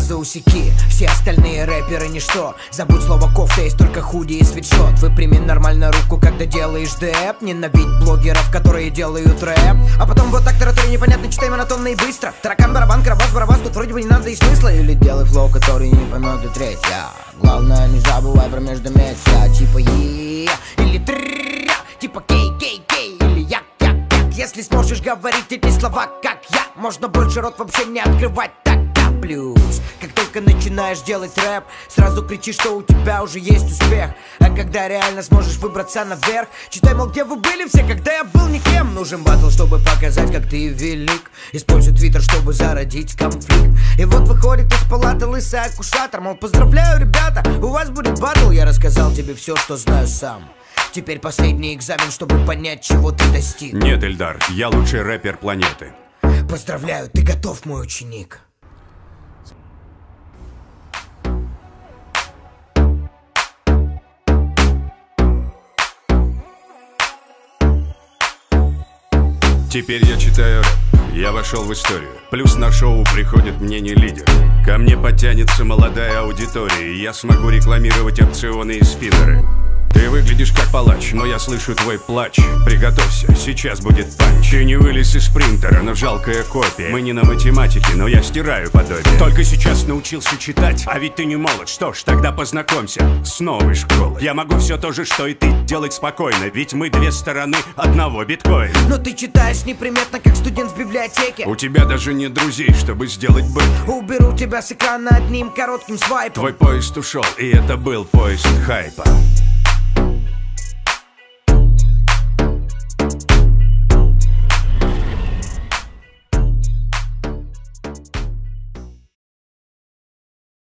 сразу усеки. Все остальные рэперы ничто. Забудь слово кофта, есть только худи и свитшот. Выпрями нормально руку, когда делаешь дэп. Ненавидь блогеров, которые делают рэп. А потом вот так тараторы непонятно, читай монотонно и быстро. Таракан, барабан, карабас, барабас, тут вроде бы не надо и смысла. Или делай флоу, который не поймет и третья. Главное, не забывай про междометия. Типа или трррррря, типа кей, или як. Если сможешь говорить эти слова, как я, можно больше рот вообще не открывать. Тогда плюс. Как только начинаешь делать рэп, сразу кричи, что у тебя уже есть успех. А когда реально сможешь выбраться наверх, читай, мол, где вы были все, когда я был никем. Нужен батл, чтобы показать, как ты велик. Используй твиттер, чтобы зародить конфликт. И вот выходит из палаты лысый аккушатор, мол, поздравляю, ребята, у вас будет батл. Я рассказал тебе все, что знаю сам. Теперь последний экзамен, чтобы понять, чего ты достиг. Нет, Эльдар, я лучший рэпер планеты. Поздравляю, ты готов, мой ученик. Теперь я читаю рэп, я вошел в историю. Плюс на шоу приходит мнение лидера. Ко мне подтянется молодая аудитория, и я смогу рекламировать опционы и спиннеры. Ты выглядишь как палач, но я слышу твой плач. Приготовься, сейчас будет панч. Ты не вылез из принтера, но жалкая копия. Мы не на математике, но я стираю подобие. Только сейчас научился читать, а ведь ты не молод. Что ж, тогда познакомься с новой школой. Я могу все то же, что и ты, делать спокойно, ведь мы две стороны одного биткоина. Но ты читаешь неприметно, как студент в библиотеке. У тебя даже нет друзей, чтобы сделать бэк. Уберу тебя с экрана одним коротким свайпом. Твой поезд ушел, и это был поезд хайпа.